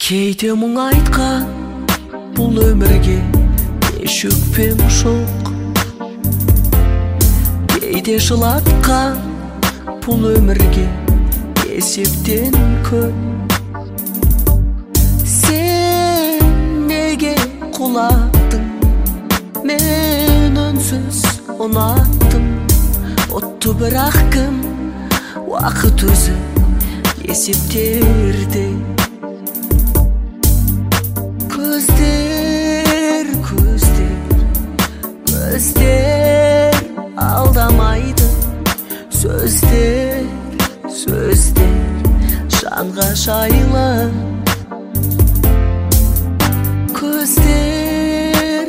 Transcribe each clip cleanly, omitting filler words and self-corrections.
Кейде мұң айтқан бұл өмірге еш өкпем жоқ. Кейде жылатқан бұл өмірге есептен көп. Сен неге құлаттың, мен үнсіз ұнаттым. Отты бірақ кім, уақыт өзі есептерде. Көздер алдамайды, сөздер жанға жайлы. Көздер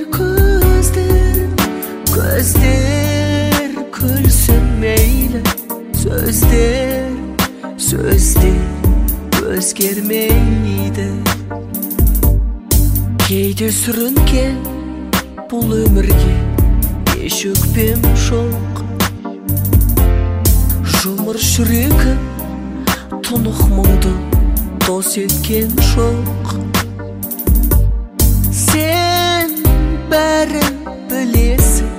күлсін мейлі, сөздер өзгермейді. Кейде сүрінген бұл өмірге еш өкпем жоқ. Жұмыр жүрегім тұнық мұңды дос еткен жоқ. Сен бәрін білесің,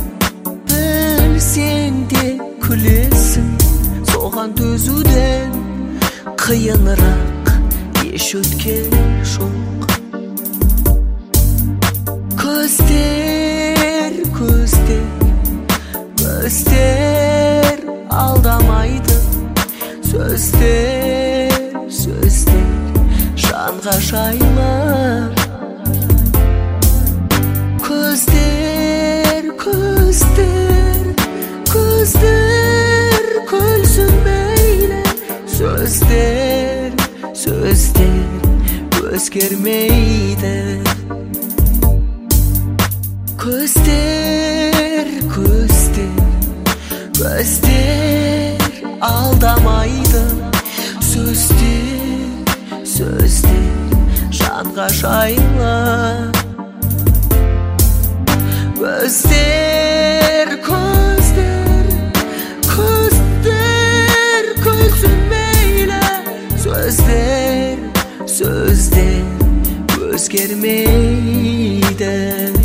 білсең де күлесің. Соған төзуден қиынырақ еш өткен жоқ. Көздер алдамайды, сөздер жанға жайлы. Көздер күлсін мейлі, сөздер өзгермейді. Көздер алдамайды, сөздер жанға жайлы. Көздер күлсін мейлі, сөздер өзгермейді.